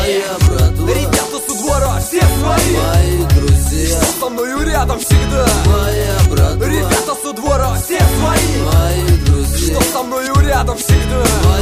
моя братва, ребята со двора, все свои, мои друзья, что со мною рядом всегда. моя братва, Ребята со двора, все свои, мои друзья, что со мною рядом всегда.